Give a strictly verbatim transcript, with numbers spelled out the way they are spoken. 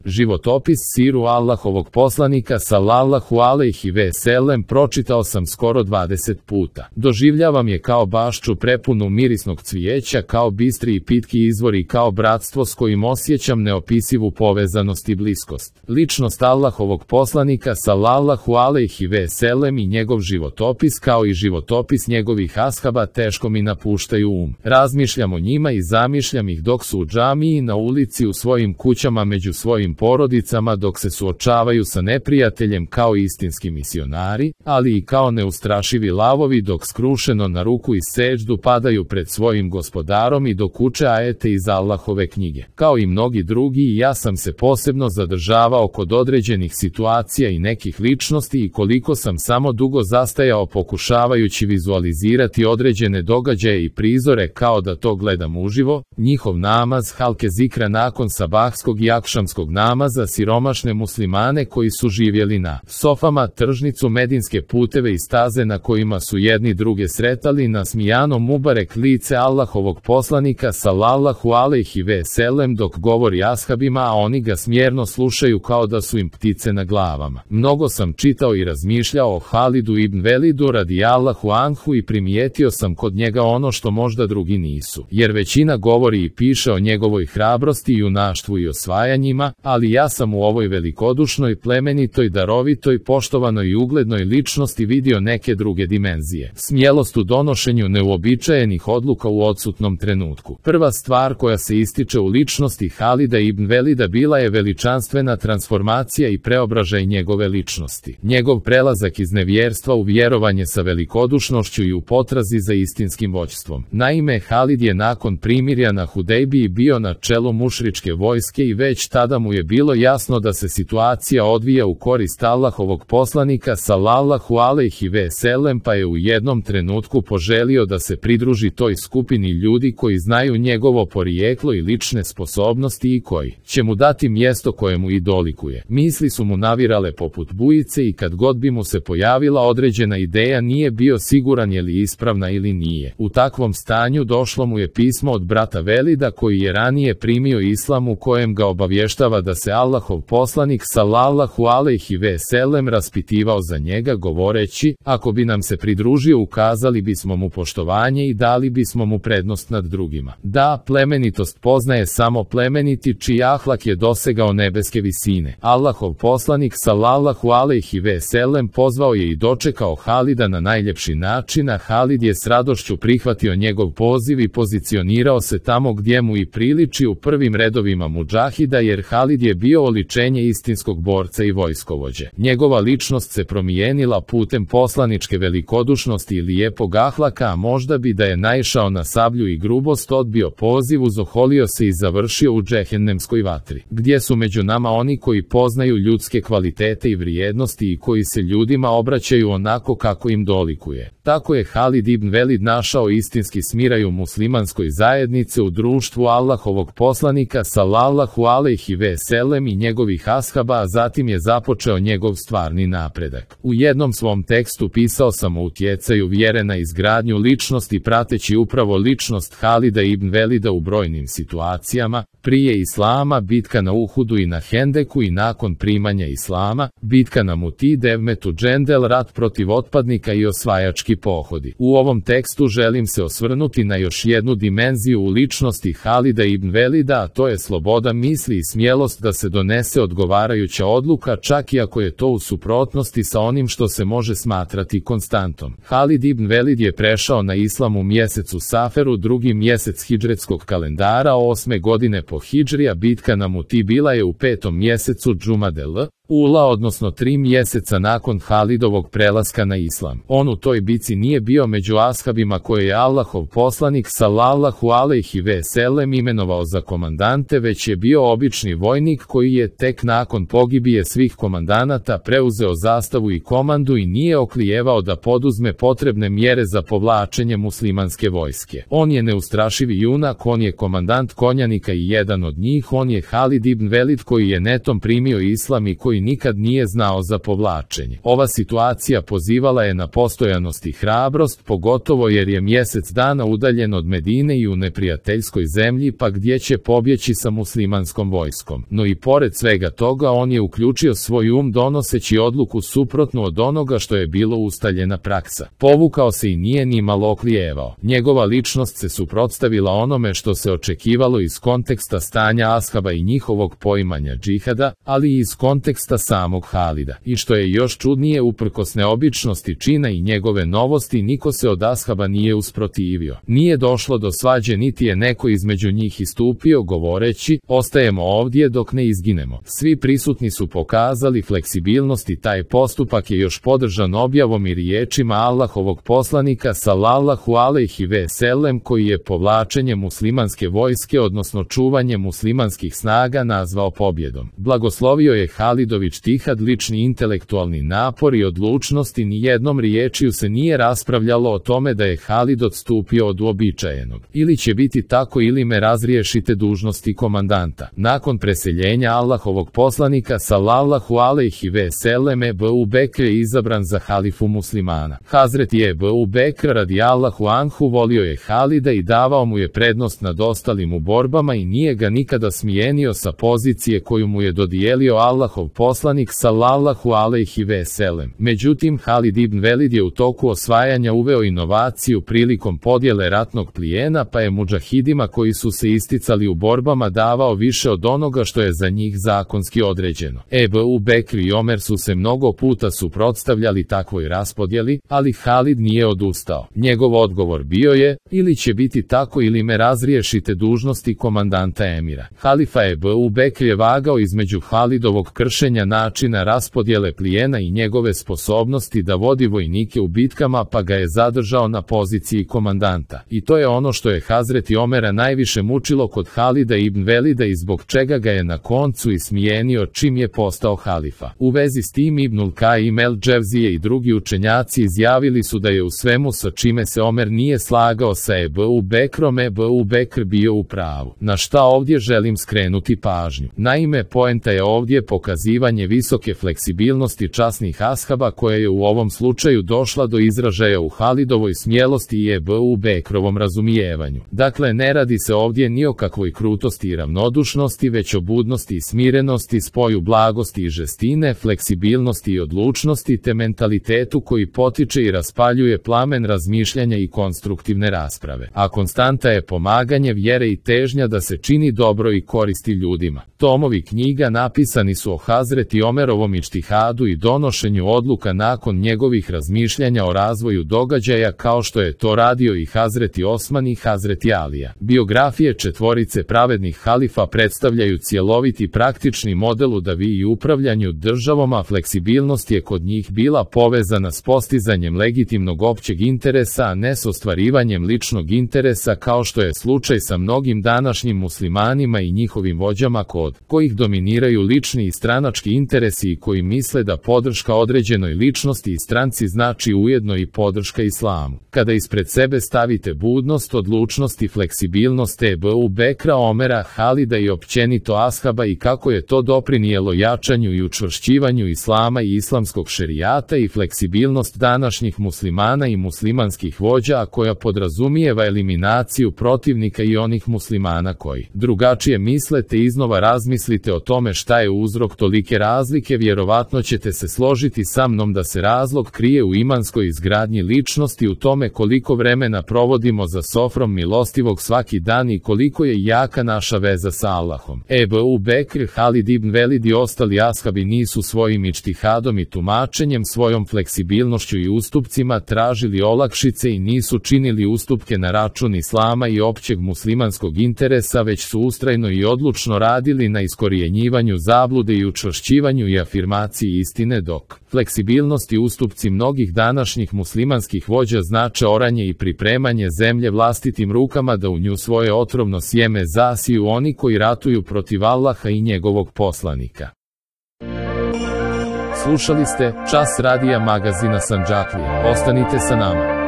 Životopis siru Allahovog poslanika sallallahu alejhi ve sellem pročitao sam skoro dvadeset puta. Doživljavam je kao bašču prepunu mirisnog cvijeća, kao bistri i pitki izvor i kao bratstvo s kojim osjećam neopisivu povezanost i bliskost. Ličnost Allahovog poslanika sallallahu alejhi ve sellem i njegov životopis kao i životopis njegovih ashaba teško mi napuštaju um. Razmišljam o njima i zamišljam ih dok su u džamiji, na ulici, u svojim kućama, među svojim porodicama, dok se suočavaju sa neprijateljem kao istinski misionari, ali i kao neustrašivi lavovi dok skrušeno na ruku i seđdu padaju pred svojim gospodarom i dok uče ajete iz Allahove knjige. Kao i mnogi drugi, i ja sam se posebno zadržavao kod određenih situacija i nekih ličnosti i koliko sam samo dugo zastajao pokušavajući vizualizirati određene događaje i prizore kao da to gledam uživo. Njihov namaz halke zikra nakon sabahskog i akšamskog namaza, siromašne muslimane koji su živjeli na sofama, tržnicu, medinske puteve i staze na kojima su jedni druge sretali, nasmijano mubarek lice Allahovog poslanika sallallahu alejhi ve sellem dok govori ashabima, a oni ga smjerno slušaju kao da su im ptice na glavama. Mnogo sam čitao i razmišljao o Halidu ibn Velidu radijallahu anhu i primijetio sam kod njega ono što možda drugi nisu, jer većina govori i piše o njegovoj hrabrosti, junaštvu i osvajanjima, ali ja sam u ovoj velikodušnoj, plemenitoj, darovitoj, poštovanoj i uglednoj ličnosti vidio neke druge dimenzije. Smjelost u donošenju neuobičajenih odluka u odsutnom trenutku. Prva stvar koja se ističe u ličnosti Halida ibn Velida bila je veličanstvena transformacija i preobražaj njegove ličnosti. Njegov prelazak iz nevjerstva u vjerovanje sa velikodušnošću i u potrazi za istinskim vođstvom. Naime, Halid je nakon primirja na Hudejbiji bio na čelu mušričke vojske i već tada mu je bilo jasno da se situacija odvija u korist Allahovog poslanika sallallahu alejhi ve sellem, pa je u jednom trenutku poželio da se pridruži toj skupini ljudi koji znaju njegovo porijeklo i lične sposobnosti i koji će mu dati mjesto koje mu i dolikuje. Misli su mu navirale poput bujice i kad god bi mu se pojavila određena ideja nije bio siguran je li ispravna ili nije. U takvom stanju došlo mu je pismo od brata Velida koji je ranije primio islam, u kojem ga obavještava da se Allahov poslanik sallallahu alejhi ve sellem raspitivao za njega govoreći: ako bi nam se pridružio ukazali bismo mu poštovanje i dali bismo mu prednost nad drugima. Da, plemenitost poznaje samo plemeniti čiji ahlak je dosegao nebeske visine. Allahov poslanik sallallahu alejhi ve sellem pozvao je i dočekao Halida na najljepši način, a Halid je s radošću prihvatio njegov poziv i pozicionirao se tamo gdje mu i priliči, u prvim redovima mudžahida, jer Halid je bio oličenje istinskog borca i vojskovođe. Njegova ličnost se promijenila putem poslaničke velikodušnosti i lijepog ahlaka, a možda bi da je naišao na sablju i grubost odbio poziv, uzoholio se i završio u džehennemskoj vatri. Gdje su među nama oni koji poznaju ljudske kvalitete i vrijednosti i koji se ljudima obraćaju onako kako im dolikuje? Tako je Halid ibn Velid našao istinski smiraj u muslimanskoj zajednici u društvu Allahovog poslanika sallallahu alejhi ve sellem i njegovih ashaba, a zatim je započeo njegov stvarni napredak. U jednom svom tekstu pisao sam o utjecaju vjere na izgradnju ličnosti prateći upravo ličnost Halida ibn Velida u brojnim situacijama, prije islama, bitka na Uhudu i na Hendeku, i nakon primanja islama, bitka na Muti, Devmetu Džendel, rat protiv otpadnika i osvajački pohodi. U ovom tekstu želim se osvrnuti na još jednu dimenziju u ličnosti Halida ibn Velida, a to je sloboda misli i smjelost da se donese odgovarajuća odluka, čak i ako je to u suprotnosti sa onim što se može smatrati konstantom. Halid ibn Velid je prešao na islam u mjesecu Saferu, drugi mjesec hidžretskog kalendara, osme godine po hidžrija. Bitka na Muti bila je u petom mjesecu Džumadel Ula, odnosno tri mjeseca nakon Halidovog prelaska na islam. On u toj bici nije bio među ashabima koje je Allahov poslanik sallallahu alejhi ve sellem imenovao za komandante, već je bio obični vojnik koji je tek nakon pogibije svih komandanata preuzeo zastavu i komandu i nije oklijevao da poduzme potrebne mjere za povlačenje muslimanske vojske. On je neustrašivi junak, on je komandant konjanika i jedan od njih, on je Halid ibn Velid koji je netom primio islam i koji ali nikad nije znao za povlačenje. Ova situacija pozivala je na postojanost i hrabrost, pogotovo jer je mjesec dana udaljen od Medine i u neprijateljskoj zemlji, pa gdje će pobjeći sa muslimanskom vojskom. No i pored svega toga on je uključio svoj um donoseći odluku suprotnu od onoga što je bilo ustaljena praksa. Povukao se i nije ni malo oklijevao. Njegova ličnost se suprotstavila onome što se očekivalo iz konteksta stanja ashaba i njihovog poimanja džihada, ali i iz konteksta samog Halida. I što je još čudnije, uprkos neobičnosti čina i njegove novosti, niko se od ashaba nije usprotivio. Nije došlo do svađe niti je neko između njih istupio govoreći: ostajemo ovdje dok ne izginemo. Svi prisutni su pokazali fleksibilnost i taj postupak je još podržan objavom i riječima Allahovog poslanika sallallahu alejhi ve sellem, koji je povlačenje muslimanske vojske, odnosno čuvanje muslimanskih snaga, nazvao pobjedom. Blagoslovio je Halidović štihad, lični intelektualni napor i odlučnost i ni jednom riječju se nije raspravljalo o tome da je Halid odstupio od uobičajenog. Ili će biti tako ili me razriješite dužnosti komandanta. Nakon preseljenja Allahovog poslanika sallallahu alejhi ve sellem, Ebu Bekr je izabran za halifu muslimana. Hazreti Ebu Bekr radijallahu anhu volio je Halida i davao mu je prednost nad ostalim u borbama i nije ga nikada smijenio sa pozicije koju mu je dodijelio Allahov poslanik sallallahu alejhi ve sellem. Međutim, Halid ibn Velid je u toku osvajanja uveo inovaciju prilikom podjele ratnog plijena, pa je mudžahidima koji su se isticali u borbama davao više od onoga što je za njih zakonski određeno. Ebu Bekr i Omer su se mnogo puta suprotstavljali takvoj raspodjeli, ali Halid nije odustao. Njegov odgovor bio je: ili će biti tako ili me razriješite dužnosti komandanta emira. Halifa Ebu Bekr je vagao između Halidovog kršenja načina raspodjele plijena i njegove sposobnosti da vodi vojnike u bitkama, pa ga je zadržao na poziciji komandanta. I to je ono što je Hazreti Omera najviše mučilo kod Halida ibn Velida i zbog čega ga je na koncu i smijenio čim je postao halifa. U vezi s tim Ibnul Kaim el Dževzije i drugi učenjaci izjavili su da je u svemu sa čime se Omer nije slagao sa Ebu Bekrom, Ebu Bekr bio u pravu. Na šta ovdje želim skrenuti pažnju? Naime, poenta je ovdje pokazivanje visoke fleksibilnosti časnih ashaba koja je u ovom slučaju došla do izražaja u Halidovoj smjelosti i Ebu Bekrovom razumijevanju. Dakle, ne radi se ovdje ni o kakvoj krutosti i ravnodušnosti, već o budnosti i smirenosti, spoju blagosti i žestine, fleksibilnosti i odlučnosti, te mentalitetu koji potiče i raspaljuje plamen razmišljanja i konstruktivne rasprave. A konstanta je pomaganje vjere i težnja da se čini dobro i koristi ljudima. Tomovi knjiga napisani su o Hazreti Omerovom ičtihadu i donošenju odluka nakon njegovih razmišljanja o razvoju događaja, kao što je to radio i Hazreti Osman i Hazreti Alija. Biografije četvorice pravednih halifa predstavljaju cjeloviti praktični model u davi i upravljanju državom, a fleksibilnost je kod njih bila povezana s postizanjem legitimnog općeg interesa, a ne s ostvarivanjem ličnog interesa, kao što je slučaj sa mnogim današnjim muslimanima i njihovim vođama, kod kojih dominiraju lični i stranački interesi i koji misle da podrška određenoj ličnosti i stranci znači ujedno i podrška islamu. Kada ispred sebe stavite budnost, odlučnost i fleksibilnost Ebu Bekra, Omera, Halida i općenito ashaba i kako je to doprinijelo jačanju i učvršćivanju islama i islamskog šerijata, i fleksibilnost današnjih muslimana i muslimanskih vođa, a koja podrazumijeva eliminaciju protivnika i onih muslimana koji drugačije misle, te iznova razmislite o tome šta je uzrok tolike razlike, vjerovatno ćete se složiti sa mnom da se razlog krije u imanskoj izgradnji ličnosti, u tome koliko vremena provodimo za sofrom milostivog svaki dan i koliko je jaka naša veza sa Allahom. Ebu Bekr, Halid ibn Velid i ostali ashabi nisu svojim ičtihadom i tumačenjem, svojom fleksibilnošću i ustupcima tražili olakšice i nisu činili ustupke na račun islama i općeg muslimanskog interesa, već su ustrajno i odlučno radili na iskorjenjivanju zablude i učvršćivanju i afirmaciji istine, dok fleksibilnost i ustupci mnogih današnjih muslimanskih vođa znače oranje i pripremanje zemlje vlastitim rukama da u nju svoje otrovno sjeme zasiju oni koji ratuju protiv Allaha i njegovog poslanika. Slušali ste Čas radija magazina Sandžaklija. Ostanite sa nama.